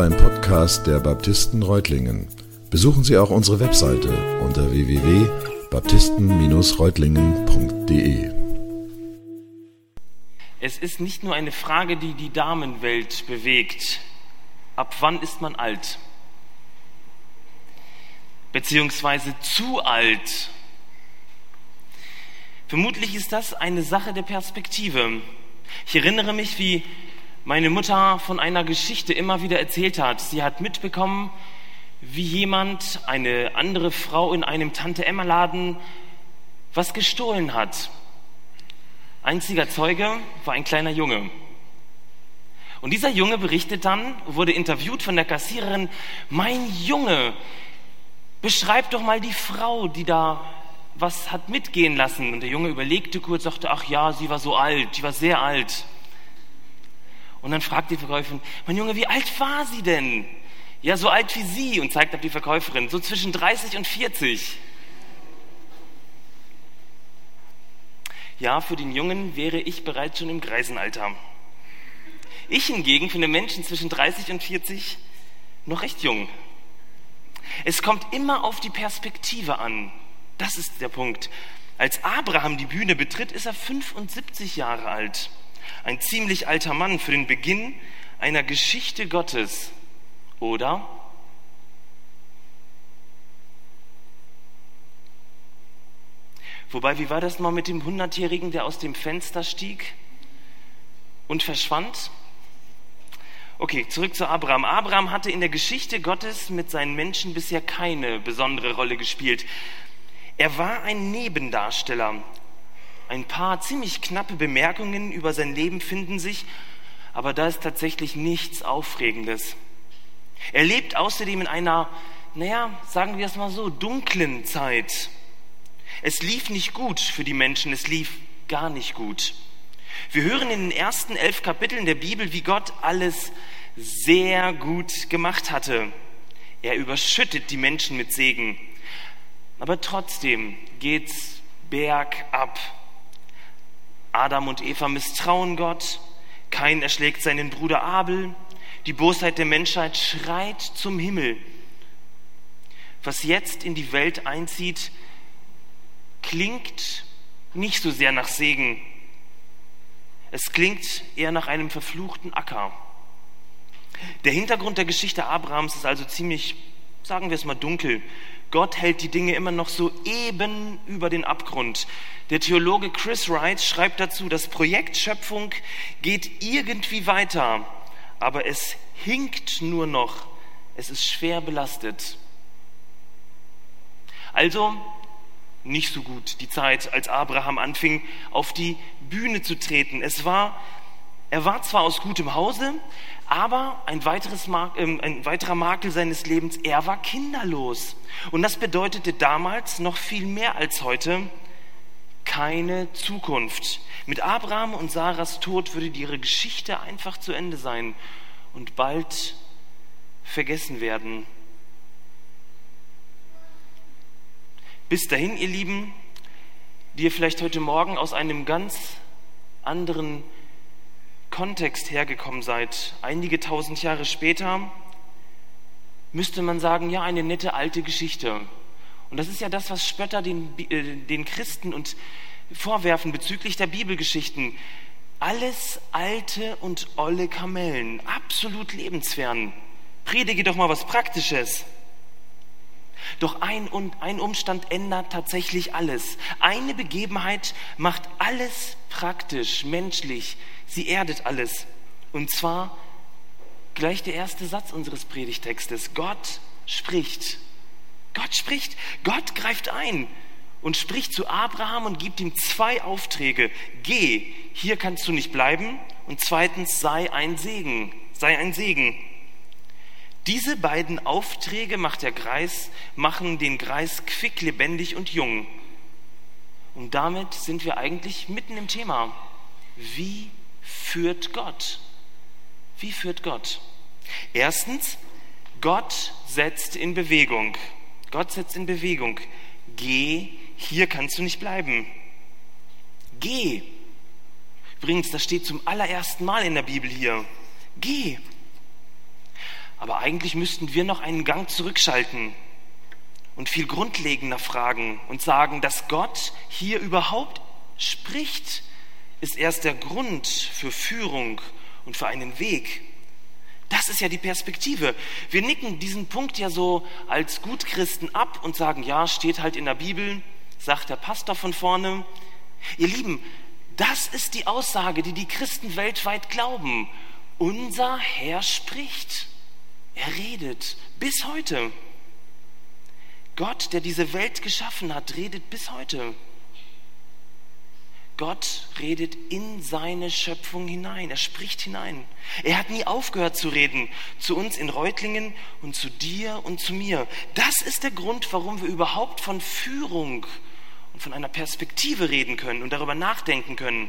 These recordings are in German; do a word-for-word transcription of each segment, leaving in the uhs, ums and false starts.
ein Podcast der Baptisten Reutlingen. Besuchen Sie auch unsere Webseite unter w w w punkt baptisten Bindestrich reutlingen punkt d e. Es ist nicht nur eine Frage, die die Damenwelt bewegt. Ab wann ist man alt? Beziehungsweise zu alt? Vermutlich ist das eine Sache der Perspektive. Ich erinnere mich, wie meine Mutter von einer Geschichte immer wieder erzählt hat. Sie hat mitbekommen, wie jemand, eine andere Frau in einem Tante-Emma-Laden was gestohlen hat. Einziger Zeuge war ein kleiner Junge. Und dieser Junge berichtet dann, wurde interviewt von der Kassiererin: Mein Junge, beschreib doch mal die Frau, die da was hat mitgehen lassen. Und der Junge überlegte kurz, sagte: Ach ja, sie war so alt, die war sehr alt. Und dann fragt die Verkäuferin: Mein Junge, wie alt war sie denn? Ja, so alt wie Sie, und zeigt auf die Verkäuferin, so zwischen dreißig und vierzig. Ja, für den Jungen wäre ich bereits schon im Greisenalter. Ich hingegen finde Menschen zwischen dreißig und vierzig noch recht jung. Es kommt immer auf die Perspektive an. Das ist der Punkt. Als Abraham die Bühne betritt, ist er fünfundsiebzig Jahre alt. Ein ziemlich alter Mann für den Beginn einer Geschichte Gottes. Oder? Wobei, wie war das mal mit dem Hundertjährigen, der aus dem Fenster stieg und verschwand? Okay, zurück zu Abraham. Abraham hatte in der Geschichte Gottes mit seinen Menschen bisher keine besondere Rolle gespielt. Er war ein Nebendarsteller. Ein paar ziemlich knappe Bemerkungen über sein Leben finden sich, aber da ist tatsächlich nichts Aufregendes. Er lebt außerdem in einer, naja, sagen wir es mal so, dunklen Zeit. Es lief nicht gut für die Menschen, es lief gar nicht gut. Wir hören in den ersten elf Kapiteln der Bibel, wie Gott alles sehr gut gemacht hatte. Er überschüttet die Menschen mit Segen. Aber trotzdem geht's bergab. Adam und Eva misstrauen Gott, Kain erschlägt seinen Bruder Abel, die Bosheit der Menschheit schreit zum Himmel. Was jetzt in die Welt einzieht, klingt nicht so sehr nach Segen. Es klingt eher nach einem verfluchten Acker. Der Hintergrund der Geschichte Abrahams ist also ziemlich, sagen wir es mal, dunkel. Gott hält die Dinge immer noch so eben über den Abgrund. Der Theologe Chris Wright schreibt dazu: Das Projekt Schöpfung geht irgendwie weiter, aber es hinkt nur noch. Es ist schwer belastet. Also nicht so gut die Zeit, als Abraham anfing, auf die Bühne zu treten. Es war, er war zwar aus gutem Hause, aber ein, weiteres, äh, ein weiterer Makel seines Lebens: er war kinderlos. Und das bedeutete damals noch viel mehr als heute: keine Zukunft. Mit Abraham und Saras Tod würde ihre Geschichte einfach zu Ende sein und bald vergessen werden. Bis dahin, ihr Lieben, die ihr vielleicht heute Morgen aus einem ganz anderen Kontext hergekommen seid, einige tausend Jahre später, müsste man sagen, ja, eine nette alte Geschichte. Und das ist ja das, was Spötter den, äh, den Christen und vorwerfen bezüglich der Bibelgeschichten. Alles alte und olle Kamellen, absolut lebensfern. Predige doch mal was Praktisches. Doch ein, ein Umstand ändert tatsächlich alles. Eine Begebenheit macht alles praktisch, menschlich. Sie erdet alles. Und zwar gleich der erste Satz unseres Predigtextes. Gott spricht. Gott spricht. Gott greift ein und spricht zu Abraham und gibt ihm zwei Aufträge. Geh, hier kannst du nicht bleiben. Und zweitens, sei ein Segen. Sei ein Segen. Diese beiden Aufträge macht der Greis, machen den Greis quicklebendig und jung. Und damit sind wir eigentlich mitten im Thema. Wie führt Gott? Wie führt Gott? Erstens, Gott setzt in Bewegung. Gott setzt in Bewegung. Geh, hier kannst du nicht bleiben. Geh. Übrigens, das steht zum allerersten Mal in der Bibel hier. Geh. Aber eigentlich müssten wir noch einen Gang zurückschalten und viel grundlegender fragen und sagen, dass Gott hier überhaupt spricht, ist erst der Grund für Führung und für einen Weg. Das ist ja die Perspektive. Wir nicken diesen Punkt ja so als Gutchristen ab und sagen, ja, steht halt in der Bibel, sagt der Pastor von vorne. Ihr Lieben, das ist die Aussage, die die Christen weltweit glauben. Unser Herr spricht. Er redet bis heute. Gott, der diese Welt geschaffen hat, redet bis heute. Gott redet in seine Schöpfung hinein. Er spricht hinein. Er hat nie aufgehört zu reden. Zu uns in Reutlingen und zu dir und zu mir. Das ist der Grund, warum wir überhaupt von Führung und von einer Perspektive reden können und darüber nachdenken können.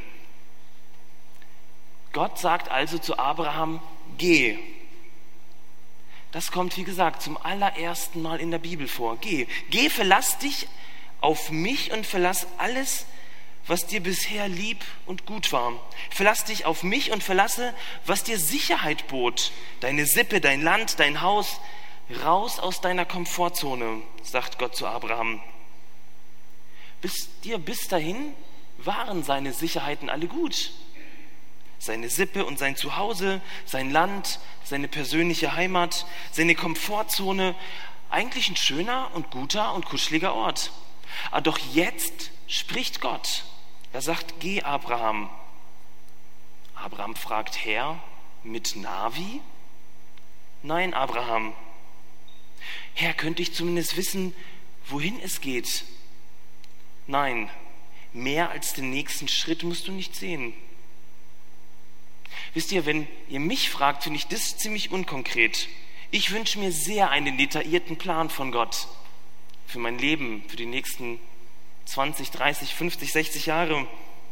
Gott sagt also zu Abraham, geh. Das kommt, wie gesagt, zum allerersten Mal in der Bibel vor. Geh, geh, verlass dich auf mich und verlass alles, was dir bisher lieb und gut war. Verlass dich auf mich und verlasse, was dir Sicherheit bot. Deine Sippe, dein Land, dein Haus. Raus aus deiner Komfortzone, sagt Gott zu Abraham. Bis dir bis dahin waren seine Sicherheiten alle gut. Seine Sippe und sein Zuhause, sein Land, seine persönliche Heimat, seine Komfortzone. Eigentlich ein schöner und guter und kuscheliger Ort. Aber doch jetzt spricht Gott. Er sagt, geh Abraham. Abraham fragt, Herr, mit Navi? Nein, Abraham. Herr, könnte ich zumindest wissen, wohin es geht? Nein, mehr als den nächsten Schritt musst du nicht sehen. Wisst ihr, wenn ihr mich fragt, finde ich das ziemlich unkonkret. Ich wünsche mir sehr einen detaillierten Plan von Gott für mein Leben, für die nächsten zwanzig, dreißig, fünfzig, sechzig Jahre.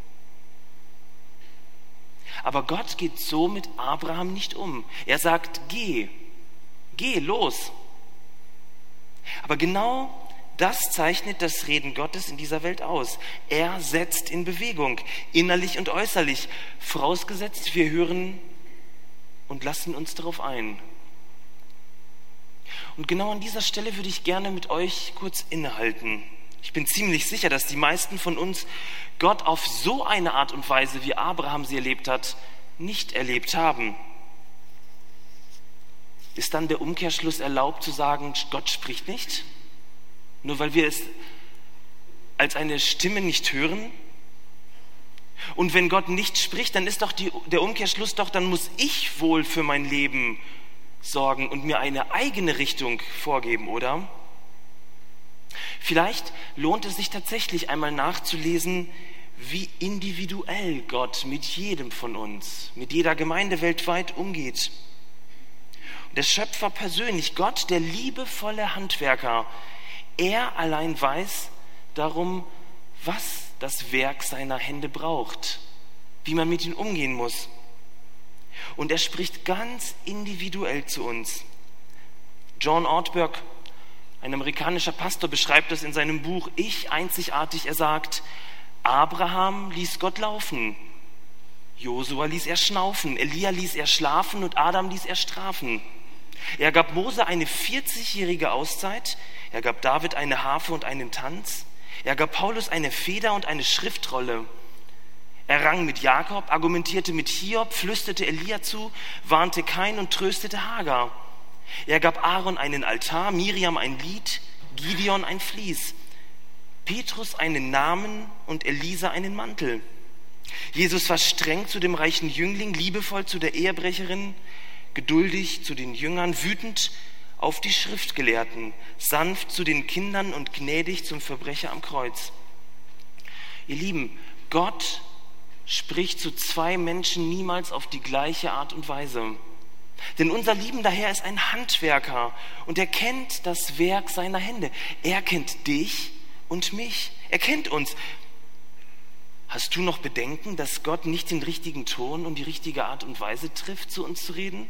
Aber Gott geht so mit Abraham nicht um. Er sagt, geh, geh, los. Aber genau das zeichnet das Reden Gottes in dieser Welt aus. Er setzt in Bewegung, innerlich und äußerlich. Vorausgesetzt, wir hören und lassen uns darauf ein. Und genau an dieser Stelle würde ich gerne mit euch kurz innehalten. Ich bin ziemlich sicher, dass die meisten von uns Gott auf so eine Art und Weise, wie Abraham sie erlebt hat, nicht erlebt haben. Ist dann der Umkehrschluss erlaubt zu sagen, Gott spricht nicht? Nur weil wir es als eine Stimme nicht hören? Und wenn Gott nicht spricht, dann ist doch die, der Umkehrschluss doch, dann muss ich wohl für mein Leben sorgen und mir eine eigene Richtung vorgeben, oder? Vielleicht lohnt es sich tatsächlich einmal nachzulesen, wie individuell Gott mit jedem von uns, mit jeder Gemeinde weltweit umgeht. Und der Schöpfer persönlich, Gott, der liebevolle Handwerker, er allein weiß darum, was das Werk seiner Hände braucht, wie man mit ihm umgehen muss. Und er spricht ganz individuell zu uns. John Ortberg, ein amerikanischer Pastor, beschreibt das in seinem Buch Ich einzigartig. Er sagt, Abraham ließ Gott laufen, Josua ließ er schnaufen, Elia ließ er schlafen und Adam ließ er strafen. Er gab Mose eine vierzigjährige Auszeit, er gab David eine Harfe und einen Tanz, er gab Paulus eine Feder und eine Schriftrolle. Er rang mit Jakob, argumentierte mit Hiob, flüsterte Elia zu, warnte Kain und tröstete Hagar. Er gab Aaron einen Altar, Miriam ein Lied, Gideon ein Vlies, Petrus einen Namen und Elisa einen Mantel. Jesus war streng zu dem reichen Jüngling, liebevoll zu der Ehebrecherin, geduldig zu den Jüngern, wütend auf die Schriftgelehrten, sanft zu den Kindern und gnädig zum Verbrecher am Kreuz. Ihr Lieben, Gott spricht zu zwei Menschen niemals auf die gleiche Art und Weise. Denn unser liebender Herr ist ein Handwerker und er kennt das Werk seiner Hände. Er kennt dich und mich. Er kennt uns. Hast du noch Bedenken, dass Gott nicht den richtigen Ton und die richtige Art und Weise trifft, zu uns zu reden?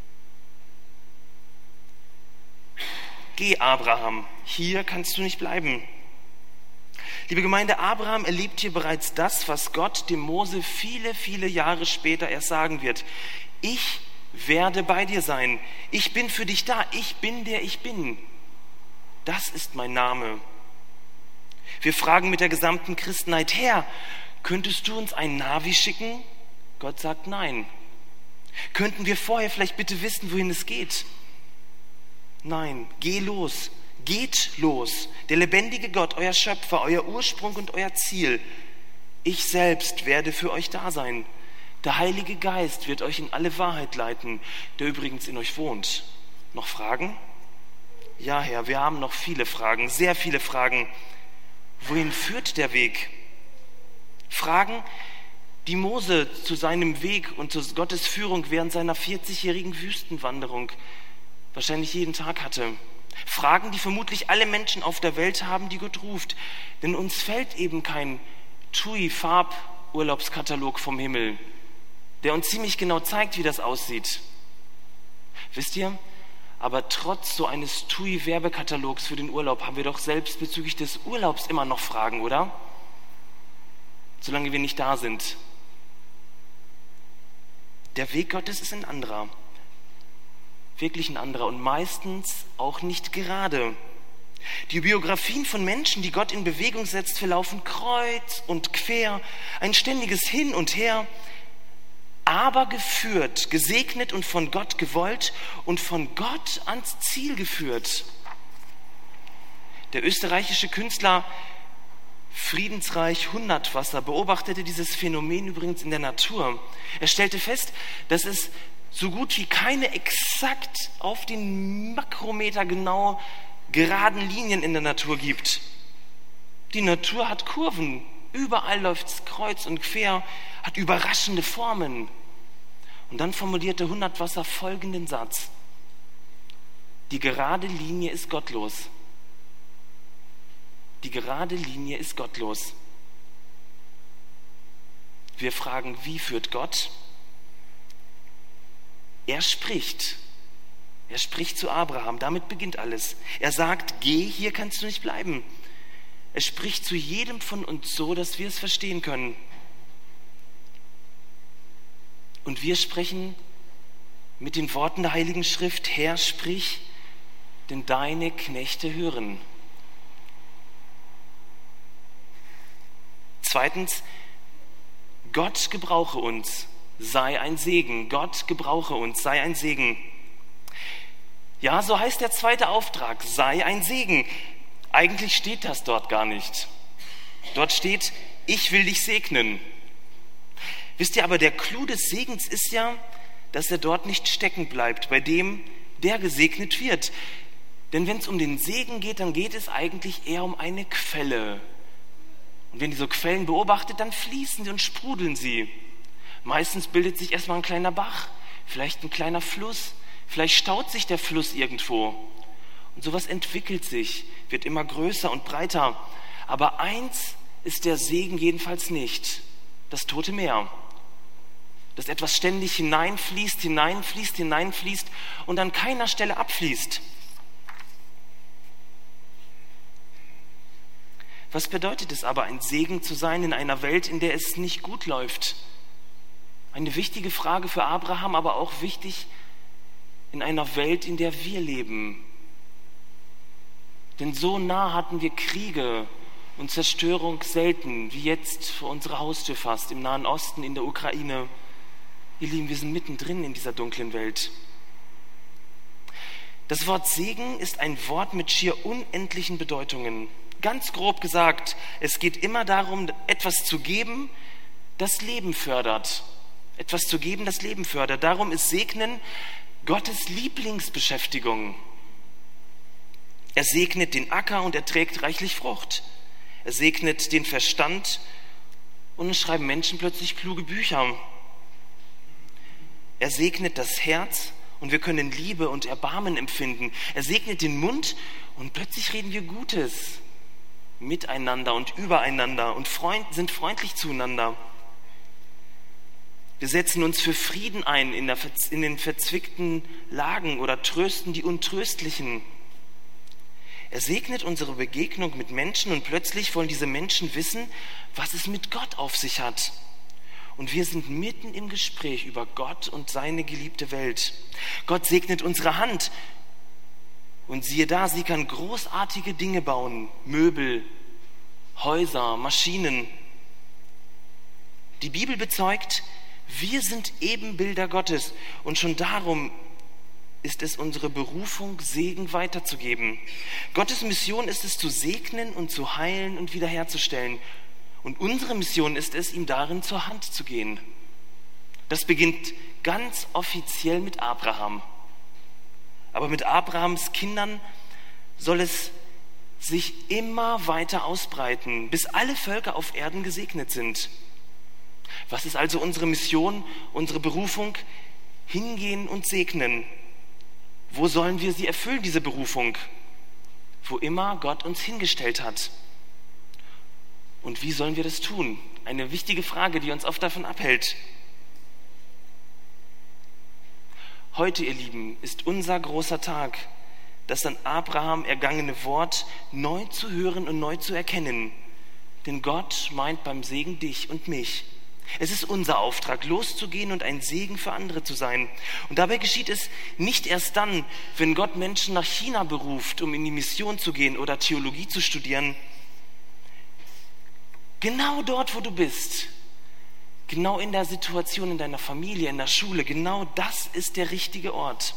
Geh, Abraham, hier kannst du nicht bleiben. Liebe Gemeinde, Abraham erlebt hier bereits das, was Gott dem Mose viele, viele Jahre später erst sagen wird. Ich werde bei dir sein. Ich bin für dich da. Ich bin der ich bin. Das ist mein Name. Wir fragen mit der gesamten Christenheit: Herr, könntest du uns einen Navi schicken? Gott sagt nein. Könnten wir vorher vielleicht bitte wissen, wohin es geht? Nein, geh los. Geht los. Der lebendige Gott, euer Schöpfer, euer Ursprung und euer Ziel. Ich selbst werde für euch da sein. Der Heilige Geist wird euch in alle Wahrheit leiten, der übrigens in euch wohnt. Noch Fragen? Ja, Herr, wir haben noch viele Fragen, sehr viele Fragen. Wohin führt der Weg? Fragen, die Mose zu seinem Weg und zu Gottes Führung während seiner vierzigjährigen Wüstenwanderung wahrscheinlich jeden Tag hatte. Fragen, die vermutlich alle Menschen auf der Welt haben, die Gott ruft. Denn uns fällt eben kein T U I-Farburlaubskatalog vom Himmel, der uns ziemlich genau zeigt, wie das aussieht. Wisst ihr, aber trotz so eines T U I-Werbekatalogs für den Urlaub haben wir doch selbst bezüglich des Urlaubs immer noch Fragen, oder? Solange wir nicht da sind. Der Weg Gottes ist ein anderer. Wirklich ein anderer und meistens auch nicht gerade. Die Biografien von Menschen, die Gott in Bewegung setzt, verlaufen kreuz und quer, ein ständiges Hin und Her, aber geführt, gesegnet und von Gott gewollt und von Gott ans Ziel geführt. Der österreichische Künstler Friedensreich Hundertwasser beobachtete dieses Phänomen übrigens in der Natur. Er stellte fest, dass es so gut wie keine exakt auf den Makrometer genau geraden Linien in der Natur gibt. Die Natur hat Kurven, überall läuft es kreuz und quer, hat überraschende Formen. Und dann formulierte Hundertwasser folgenden Satz: Die gerade Linie ist gottlos. Die gerade Linie ist gottlos. Wir fragen, wie führt Gott? Er spricht. Er spricht zu Abraham. Damit beginnt alles. Er sagt, geh, hier kannst du nicht bleiben. Er spricht zu jedem von uns so, dass wir es verstehen können. Und wir sprechen mit den Worten der Heiligen Schrift: Herr, sprich, denn deine Knechte hören. Zweitens, Gott gebrauche uns, sei ein Segen. Gott gebrauche uns, sei ein Segen. Ja, so heißt der zweite Auftrag, sei ein Segen. Eigentlich steht das dort gar nicht. Dort steht, ich will dich segnen. Wisst ihr, aber der Clou des Segens ist ja, dass er dort nicht stecken bleibt, bei dem, der gesegnet wird. Denn wenn es um den Segen geht, dann geht es eigentlich eher um eine Quelle. Und wenn ihr so Quellen beobachtet, dann fließen sie und sprudeln sie. Meistens bildet sich erstmal ein kleiner Bach, vielleicht ein kleiner Fluss, vielleicht staut sich der Fluss irgendwo. Und sowas entwickelt sich, wird immer größer und breiter. Aber eins ist der Segen jedenfalls nicht: das Tote Meer. Dass etwas ständig hineinfließt, hineinfließt, hineinfließt und an keiner Stelle abfließt. Was bedeutet es aber, ein Segen zu sein in einer Welt, in der es nicht gut läuft? Eine wichtige Frage für Abraham, aber auch wichtig in einer Welt, in der wir leben. Denn so nah hatten wir Kriege und Zerstörung selten, wie jetzt vor unserer Haustür fast, im Nahen Osten, in der Ukraine. Ihr Lieben, wir sind mittendrin in dieser dunklen Welt. Das Wort Segen ist ein Wort mit schier unendlichen Bedeutungen. Ganz grob gesagt, es geht immer darum, etwas zu geben, das Leben fördert. Etwas zu geben, das Leben fördert. Darum ist Segnen Gottes Lieblingsbeschäftigung. Er segnet den Acker und er trägt reichlich Frucht. Er segnet den Verstand und es schreiben Menschen plötzlich kluge Bücher. Er segnet das Herz und wir können Liebe und Erbarmen empfinden. Er segnet den Mund und plötzlich reden wir Gutes miteinander und übereinander und freund, sind freundlich zueinander. Wir setzen uns für Frieden ein in, der, in den verzwickten Lagen oder trösten die Untröstlichen. Er segnet unsere Begegnung mit Menschen und plötzlich wollen diese Menschen wissen, was es mit Gott auf sich hat. Und wir sind mitten im Gespräch über Gott und seine geliebte Welt. Gott segnet unsere Hand. Und siehe da, sie kann großartige Dinge bauen. Möbel, Häuser, Maschinen. Die Bibel bezeugt, wir sind Ebenbilder Gottes. Und schon darum ist es unsere Berufung, Segen weiterzugeben. Gottes Mission ist es, zu segnen und zu heilen und wiederherzustellen. Und unsere Mission ist es, ihm darin zur Hand zu gehen. Das beginnt ganz offiziell mit Abraham. Aber mit Abrahams Kindern soll es sich immer weiter ausbreiten, bis alle Völker auf Erden gesegnet sind. Was ist also unsere Mission, unsere Berufung? Hingehen und segnen. Wo sollen wir sie erfüllen, diese Berufung? Wo immer Gott uns hingestellt hat. Und wie sollen wir das tun? Eine wichtige Frage, die uns oft davon abhält. Heute, ihr Lieben, ist unser großer Tag, das an Abraham ergangene Wort neu zu hören und neu zu erkennen. Denn Gott meint beim Segen dich und mich. Es ist unser Auftrag, loszugehen und ein Segen für andere zu sein. Und dabei geschieht es nicht erst dann, wenn Gott Menschen nach China beruft, um in die Mission zu gehen oder Theologie zu studieren. Genau dort, wo du bist, genau in der Situation, in deiner Familie, in der Schule, genau das ist der richtige Ort.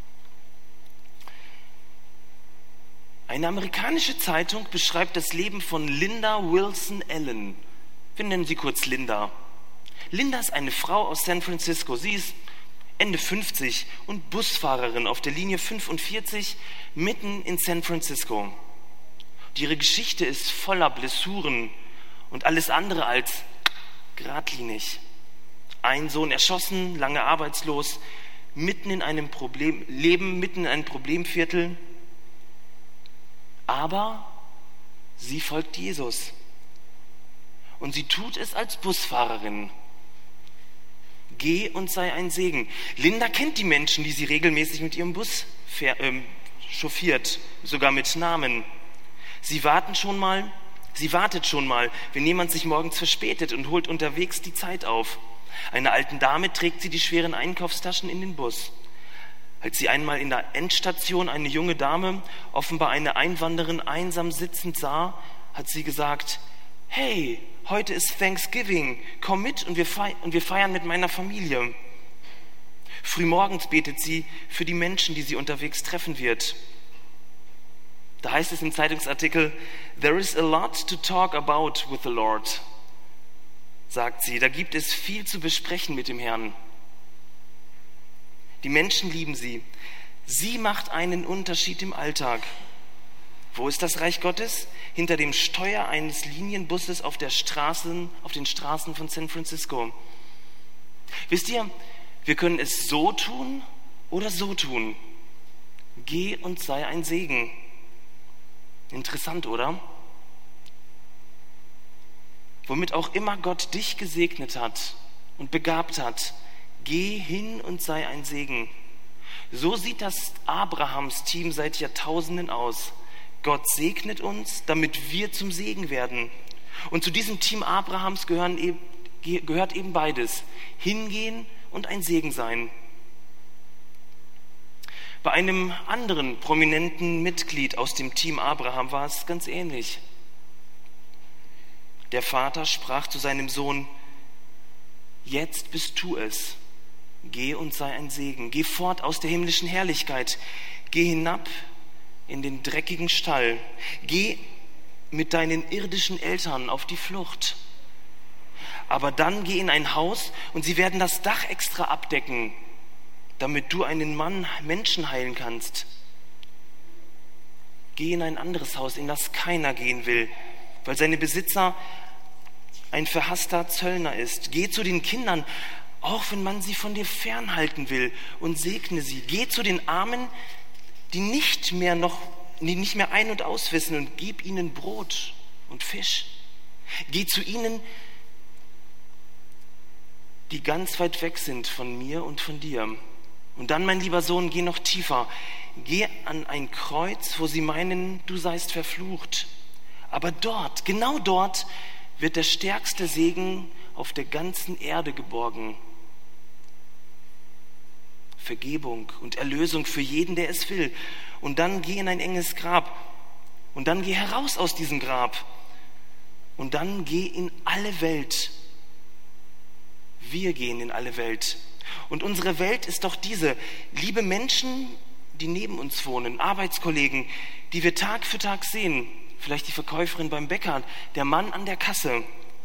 Eine amerikanische Zeitung beschreibt das Leben von Linda Wilson Allen. Wir nennen sie kurz Linda. Linda ist eine Frau aus San Francisco. Sie ist Ende fünfzig und Busfahrerin auf der Linie fünfundvierzig mitten in San Francisco. Und ihre Geschichte ist voller Blessuren und alles andere als geradlinig. Ein Sohn erschossen, lange arbeitslos, mitten in einem Problem, Leben mitten in einem Problemviertel. Aber sie folgt Jesus. Und sie tut es als Busfahrerin. Geh und sei ein Segen. Linda kennt die Menschen, die sie regelmäßig mit ihrem Bus fähr, äh, chauffiert, sogar mit Namen. Sie warten schon mal, sie wartet schon mal, wenn jemand sich morgens verspätet und holt unterwegs die Zeit auf. Einer alten Dame trägt sie die schweren Einkaufstaschen in den Bus. Als sie einmal in der Endstation eine junge Dame, offenbar eine Einwanderin, einsam sitzend sah, hat sie gesagt: Hey, heute ist Thanksgiving, komm mit und wir feiern mit meiner Familie. Frühmorgens betet sie für die Menschen, die sie unterwegs treffen wird. Da heißt es im Zeitungsartikel: There is a lot to talk about with the Lord, sagt sie. Da gibt es viel zu besprechen mit dem Herrn. Die Menschen lieben sie. Sie macht einen Unterschied im Alltag. Wo ist das Reich Gottes? Hinter dem Steuer eines Linienbusses auf der Straßen, auf den Straßen von San Francisco. Wisst ihr, wir können es so tun oder so tun. Geh und sei ein Segen. Interessant, oder? Womit auch immer Gott dich gesegnet hat und begabt hat, geh hin und sei ein Segen. So sieht das Abrahams-Team seit Jahrtausenden aus. Gott segnet uns, damit wir zum Segen werden. Und zu diesem Team Abrahams gehören eben, gehört eben beides: hingehen und ein Segen sein. Bei einem anderen prominenten Mitglied aus dem Team Abraham war es ganz ähnlich. Der Vater sprach zu seinem Sohn: Jetzt bist du es. Geh und sei ein Segen. Geh fort aus der himmlischen Herrlichkeit. Geh hinab in den dreckigen Stall. Geh mit deinen irdischen Eltern auf die Flucht. Aber dann geh in ein Haus und sie werden das Dach extra abdecken, damit du einen Mann, Menschen heilen kannst. Geh in ein anderes Haus, in das keiner gehen will, weil seine Besitzer ein verhasster Zöllner ist. Geh zu den Kindern, auch wenn man sie von dir fernhalten will, und segne sie. Geh zu den Armen, die nicht mehr noch, die nicht mehr ein- und auswissen, und gib ihnen Brot und Fisch. Geh zu ihnen, die ganz weit weg sind von mir und von dir. Und dann, mein lieber Sohn, geh noch tiefer. Geh an ein Kreuz, wo sie meinen, du seist verflucht. Aber dort, genau dort, wird der stärkste Segen auf der ganzen Erde geborgen. Vergebung und Erlösung für jeden, der es will. Und dann geh in ein enges Grab. Und dann geh heraus aus diesem Grab. Und dann geh in alle Welt. Wir gehen in alle Welt. Und unsere Welt ist doch diese. Liebe Menschen, die neben uns wohnen, Arbeitskollegen, die wir Tag für Tag sehen. Vielleicht die Verkäuferin beim Bäcker, der Mann an der Kasse.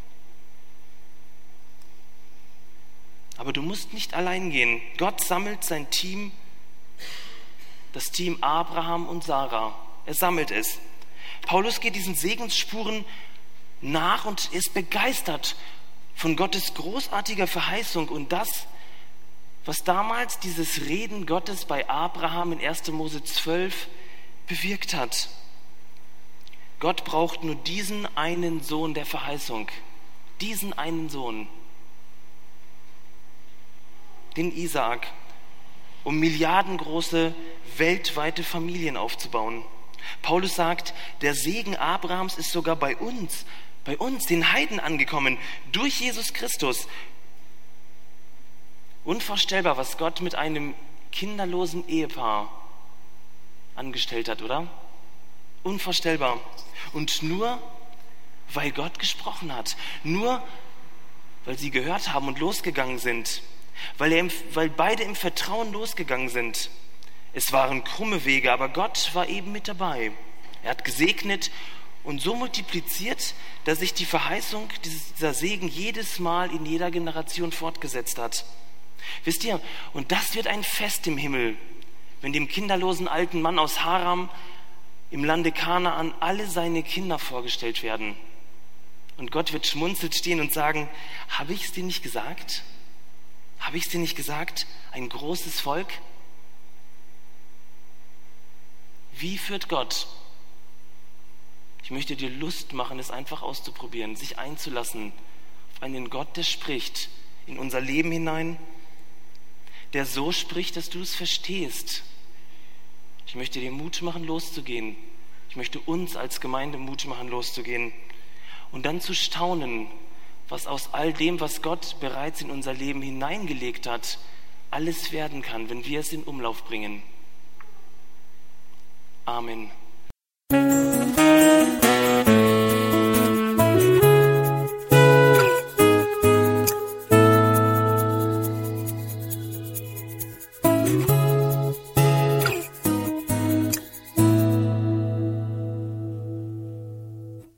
Aber du musst nicht allein gehen. Gott sammelt sein Team, das Team Abraham und Sarah. Er sammelt es. Paulus geht diesen Segensspuren nach und ist begeistert von Gottes großartiger Verheißung und das, was damals dieses Reden Gottes bei Abraham in erster Mose zwölf bewirkt hat. Gott braucht nur diesen einen Sohn der Verheißung. Diesen einen Sohn. Den Isaak, um milliardengroße weltweite Familien aufzubauen. Paulus sagt, der Segen Abrahams ist sogar bei uns, bei uns, den Heiden angekommen, durch Jesus Christus. Unvorstellbar, was Gott mit einem kinderlosen Ehepaar angestellt hat, oder? Unvorstellbar. Und nur, weil Gott gesprochen hat, nur, weil sie gehört haben und losgegangen sind, weil, er im, weil beide im Vertrauen losgegangen sind. Es waren krumme Wege, aber Gott war eben mit dabei. Er hat gesegnet und so multipliziert, dass sich die Verheißung, dieser Segen jedes Mal in jeder Generation fortgesetzt hat. Wisst ihr, und das wird ein Fest im Himmel, wenn dem kinderlosen alten Mann aus Haram im Lande Kanaan alle seine Kinder vorgestellt werden. Und Gott wird schmunzelnd stehen und sagen, habe ich es dir nicht gesagt? Habe ich es dir nicht gesagt? Ein großes Volk? Wie führt Gott? Ich möchte dir Lust machen, es einfach auszuprobieren, sich einzulassen auf einen Gott, der spricht in unser Leben hinein, der so spricht, dass du es verstehst. Ich möchte dir Mut machen, loszugehen. Ich möchte uns als Gemeinde Mut machen, loszugehen. Und dann zu staunen, was aus all dem, was Gott bereits in unser Leben hineingelegt hat, alles werden kann, wenn wir es in Umlauf bringen. Amen.